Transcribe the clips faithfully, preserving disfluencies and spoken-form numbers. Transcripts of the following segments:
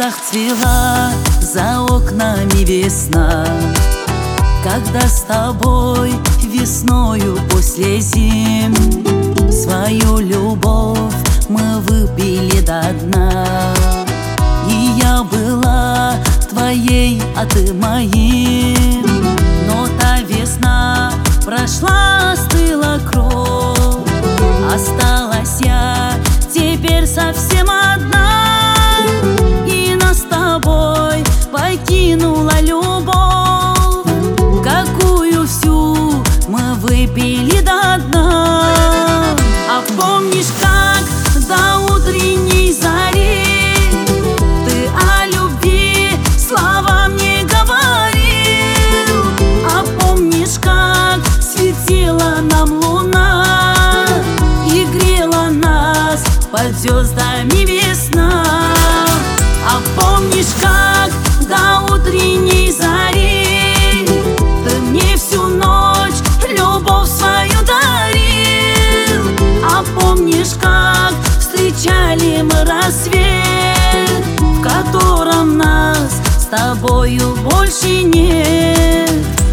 Расцвела за окнами весна, когда с тобой весною после зим свою любовь мы выпили до дна. И я была твоей, а ты моим. Но та весна прошла, остыла кровь, осталась я теперь совсем одна. И нас с тобой покинула любовь, какую всю мы выпили до дна. А помнишь, как до утренней зари ты о любви слова мне говорил? А помнишь, как светила нам луна и грела нас под звездами весна? А помнишь, как до утренней зари ты мне всю ночь любовь свою дарил? А помнишь, как встречали мы рассвет, в котором нас с тобою больше нет?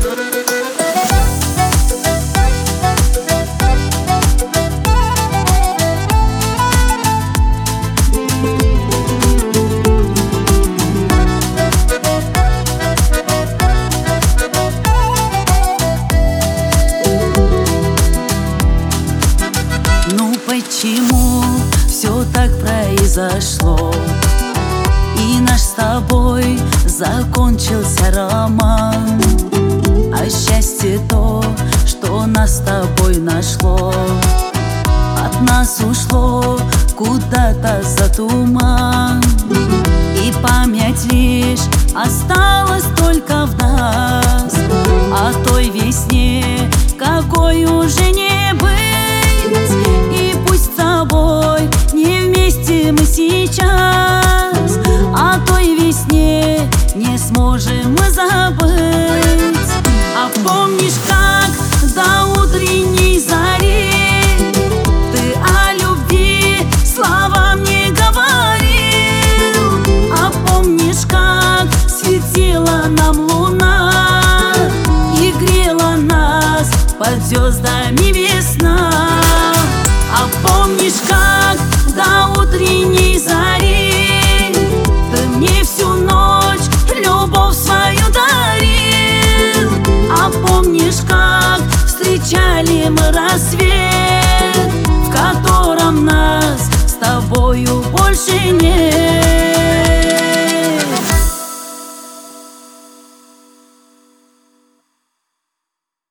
Почему все так произошло, и наш с тобой закончился роман? А счастье то, что нас с тобой нашло, от нас ушло куда-то за туман. И память лишь осталась только в нас, о той весне, какой уже не быть. И пусть с тобой не вместе мы сейчас, о той весне не сможем мы забыть. А помнишь, как до утренней зари ты о любви слова мне говорил? А помнишь, как светила нам луна и грела нас под звездами весна? А помнишь, как до утренней зари ты мне всю ночь любовь свою дарил? А помнишь, как встречали мы рассвет, в котором нас с тобою больше нет?